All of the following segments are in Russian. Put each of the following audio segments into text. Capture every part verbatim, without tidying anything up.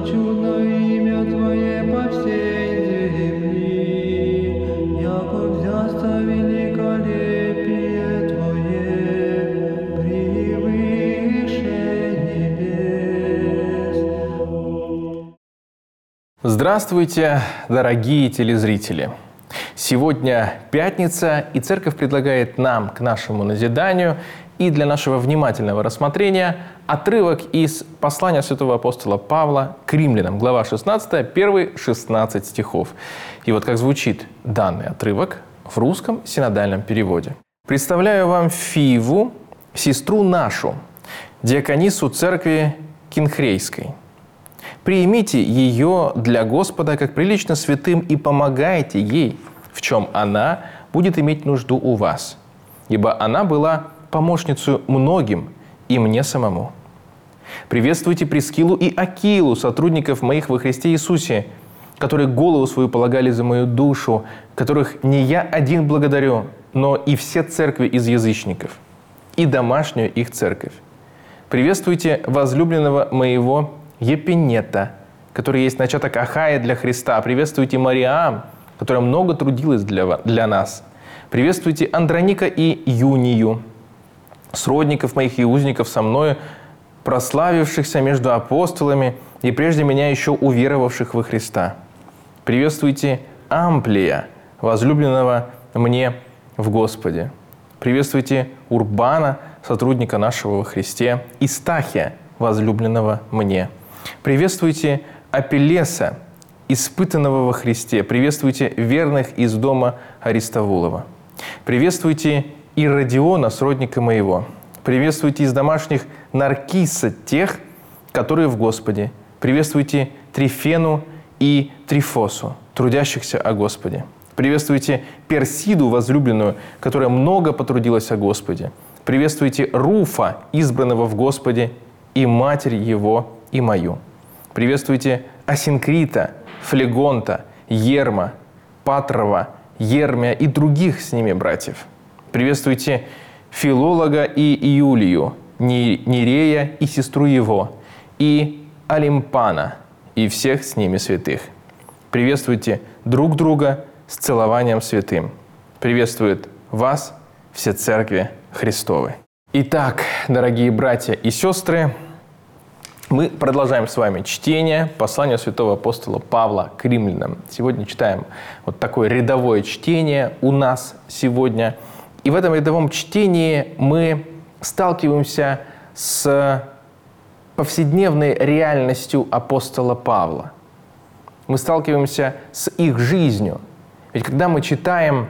чудно имя Твое по всей земли, яко взясто великолепие Твое превыше небес. Здравствуйте, дорогие телезрители! Сегодня пятница, и Церковь предлагает нам к нашему назиданию и для нашего внимательного рассмотрения отрывок из послания святого апостола Павла к римлянам, глава шестнадцатая, первые шестнадцать стихов. И вот как звучит данный отрывок в русском синодальном переводе. «Представляю вам Фиву, сестру нашу, диаконису церкви Кинхрейской. Примите ее для Господа как прилично святым и помогайте ей, в чем она будет иметь нужду у вас, ибо она была помощницей многим и мне самому. Приветствуйте Прискилу и Акилу, сотрудников моих во Христе Иисусе, которые голову свою полагали за мою душу, которых не я один благодарю, но и все церкви из язычников, и домашнюю их церковь. Приветствуйте возлюбленного моего Епинета, который есть начаток Ахая для Христа. Приветствуйте Мариам, которая много трудилась для, для нас. Приветствуйте Андроника и Юнию, сродников моих и узников со мною, прославившихся между апостолами и прежде меня еще уверовавших во Христа. Приветствуйте Амплия, возлюбленного мне в Господе. Приветствуйте Урбана, сотрудника нашего во Христе, и Стахия, возлюбленного мне. Приветствуйте Апеллеса, испытанного во Христе. Приветствуйте верных из дома Аристовулова. Приветствуйте Иродиона, сродника моего. Приветствуйте из домашних Наркиса, тех, которые в Господе. Приветствуйте Трифену и Трифосу, трудящихся о Господе. Приветствуйте Персиду, возлюбленную, которая много потрудилась о Господе. Приветствуйте Руфа, избранного в Господе, и матерь его, и мою. Приветствуйте Асинкрита, Флегонта, Ерма, Патрова, Ермия и других с ними братьев. Приветствуйте Филолога и Иулию, Нерея и сестру его, и Олимпана, и всех с ними святых. Приветствуйте друг друга с целованием святым. Приветствует вас все церкви Христовы». Итак, дорогие братья и сестры, мы продолжаем с вами чтение послания святого апостола Павла к римлянам. Сегодня читаем вот такое рядовое чтение у нас сегодня. И в этом рядовом чтении мы сталкиваемся с повседневной реальностью апостола Павла. Мы сталкиваемся с их жизнью. Ведь когда мы читаем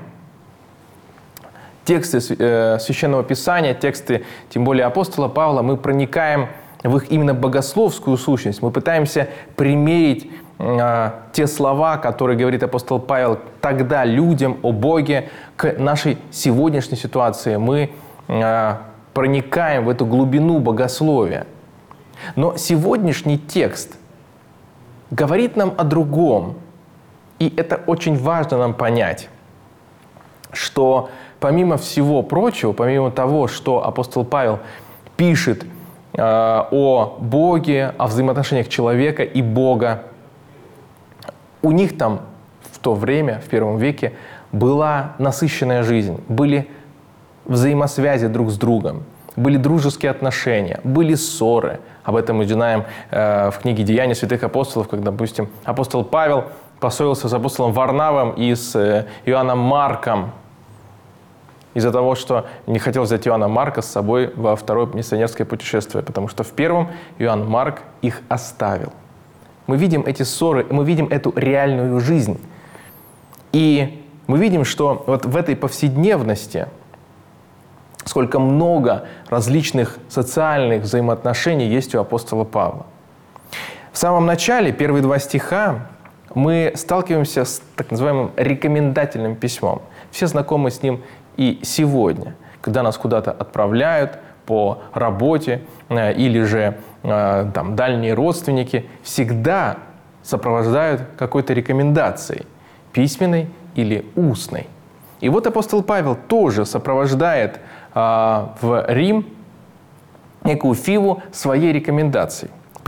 тексты Священного Писания, тексты, тем более апостола Павла, мы проникаем в их именно богословскую сущность. Мы пытаемся примерить э, те слова, которые говорит апостол Павел тогда людям о Боге, к нашей сегодняшней ситуации. Мы э, проникаем в эту глубину богословия. Но сегодняшний текст говорит нам о другом. И это очень важно нам понять, что помимо всего прочего, помимо того, что апостол Павел пишет э, о Боге, о взаимоотношениях человека и Бога, у них там в то время, в первом веке, была насыщенная жизнь, были взаимосвязи друг с другом, были дружеские отношения, были ссоры. Об этом мы узнаем э, в книге «Деяния святых апостолов», когда, допустим, апостол Павел поссорился с апостолом Варнавом и с э, Иоанном Марком, из-за того, что не хотел взять Иоанна Марка с собой во второе миссионерское путешествие, потому что в первом Иоанн Марк их оставил. Мы видим эти ссоры, мы видим эту реальную жизнь. И мы видим, что вот в этой повседневности, сколько много различных социальных взаимоотношений есть у апостола Павла. В самом начале, первые два стиха, мы сталкиваемся с так называемым рекомендательным письмом. Все знакомы с ним и сегодня, когда нас куда-то отправляют по работе э, или же э, там, дальние родственники, всегда сопровождают какой-то рекомендацией, письменной или устной. И вот апостол Павел тоже сопровождает э, в Рим некую Фиву своей рекомендацией.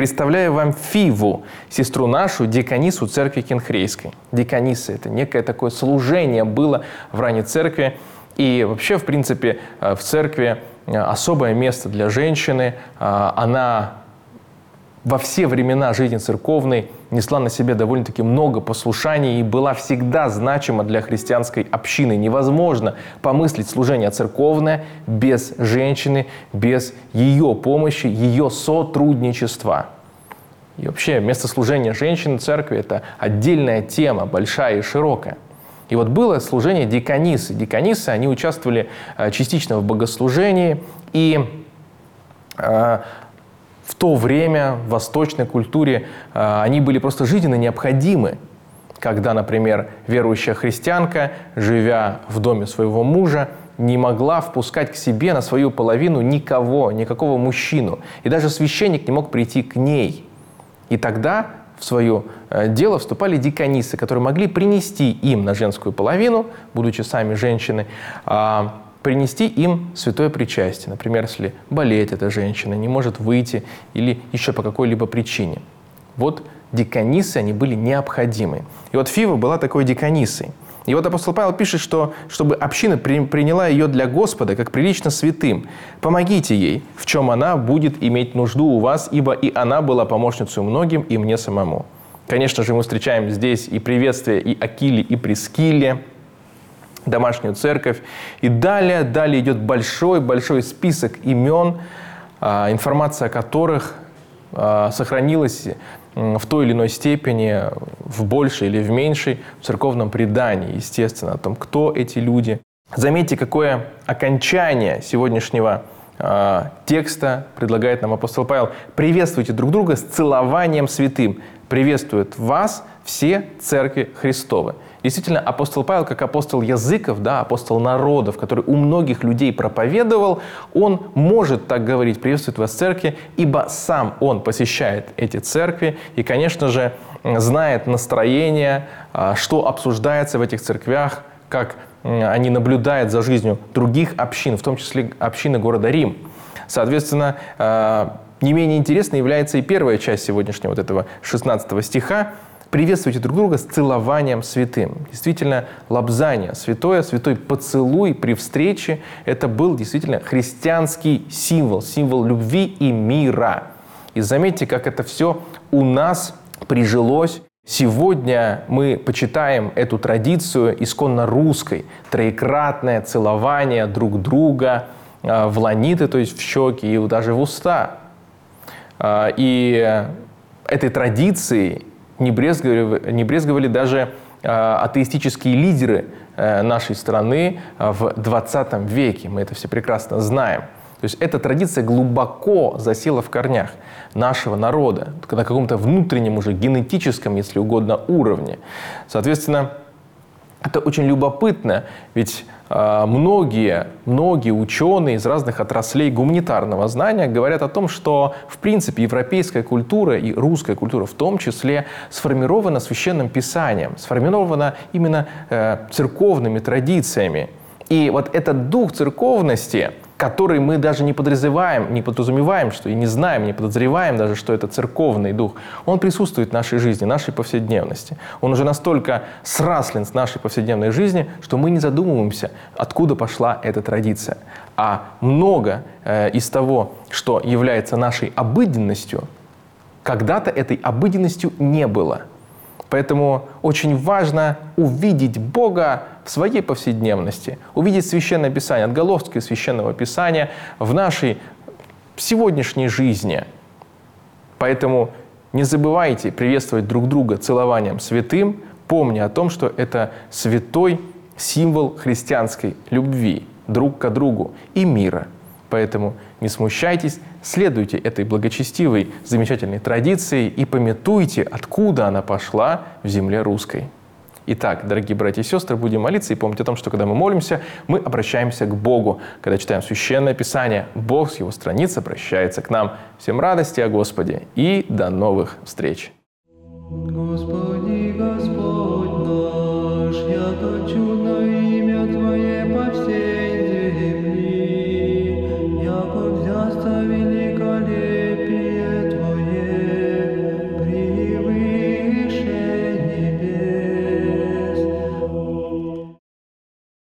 Представляю вам Фиву, сестру нашу, диконису церкви Кенхрейской. Дикониса – это некое такое служение было в ранней церкви. И вообще, в принципе, в церкви особое место для женщины. Она во все времена жизни церковной несла на себе довольно-таки много послушаний и была всегда значима для христианской общины. Невозможно помыслить служение церковное без женщины, без ее помощи, ее сотрудничества. И вообще, место служения женщин в церкви – это отдельная тема, большая и широкая. И вот было служение диконисы. Диконисы, они участвовали частично в богослужении, и э, в то время в восточной культуре э, они были просто жизненно необходимы. Когда, например, верующая христианка, живя в доме своего мужа, не могла впускать к себе на свою половину никого, никакого мужчину. И даже священник не мог прийти к ней. И тогда в свое дело вступали диконисы, которые могли принести им на женскую половину, будучи сами женщины, принести им святое причастие. Например, если болеет эта женщина, не может выйти или еще по какой-либо причине. Вот диконисы, они были необходимы. И вот Фива была такой диконисой. И вот апостол Павел пишет, что чтобы община при, приняла ее для Господа, как прилично святым, помогите ей, в чем она будет иметь нужду у вас, ибо и она была помощницей многим, и мне самому. Конечно же, мы встречаем здесь и приветствие и Акиле, и Прискилле, домашнюю церковь. И далее, далее идет большой-большой список имен, информация о которых сохранилась в той или иной степени, в большей или в меньшей, в церковном предании, естественно, о том, кто эти люди. Заметьте, какое окончание сегодняшнего э, текста предлагает нам апостол Павел. «Приветствуйте друг друга с целованием святым. Приветствуют вас все церкви Христовы». Действительно, апостол Павел, как апостол языков, да, апостол народов, который у многих людей проповедовал, он может так говорить: «Приветствует вас церкви», ибо сам он посещает эти церкви и, конечно же, знает настроение, что обсуждается в этих церквях, как они наблюдают за жизнью других общин, в том числе общины города Рим. Соответственно, не менее интересной является и первая часть сегодняшнего вот этого шестнадцатого стиха. «Приветствуйте друг друга с целованием святым». Действительно, лобзание святое, святой поцелуй при встрече – это был действительно христианский символ, символ любви и мира. И заметьте, как это все у нас прижилось. Сегодня мы почитаем эту традицию исконно русской. Троекратное целование друг друга в ланиты, то есть в щеки и даже в уста. И этой традицией не брезговали, не брезговали даже э, атеистические лидеры э, нашей страны в двадцатом веке. Мы это все прекрасно знаем. То есть эта традиция глубоко засела в корнях нашего народа, на каком-то внутреннем уже генетическом, если угодно, уровне. Соответственно, это очень любопытно, ведь э, многие, многие ученые из разных отраслей гуманитарного знания говорят о том, что, в принципе, европейская культура и русская культура в том числе сформирована Священным Писанием, сформирована именно э, церковными традициями. И вот этот дух церковности, который мы даже не подразумеваем, не подразумеваем, что и не знаем, не подозреваем даже, что это церковный дух, он присутствует в нашей жизни, в нашей повседневности. Он уже настолько сраслен с нашей повседневной жизни, что мы не задумываемся, откуда пошла эта традиция. А много э, из того, что является нашей обыденностью, когда-то этой обыденностью не было. Поэтому очень важно увидеть Бога в своей повседневности, увидеть Священное Писание, отголоски Священного Писания в нашей сегодняшней жизни. Поэтому не забывайте приветствовать друг друга целованием святым, помня о том, что это святой символ христианской любви друг к другу и мира. Поэтому не смущайтесь, следуйте этой благочестивой, замечательной традиции и памятуйте, откуда она пошла в земле русской. Итак, дорогие братья и сестры, будем молиться и помните о том, что когда мы молимся, мы обращаемся к Богу. Когда читаем Священное Писание, Бог с Его страниц обращается к нам. Всем радости о Господе и до новых встреч! Господи.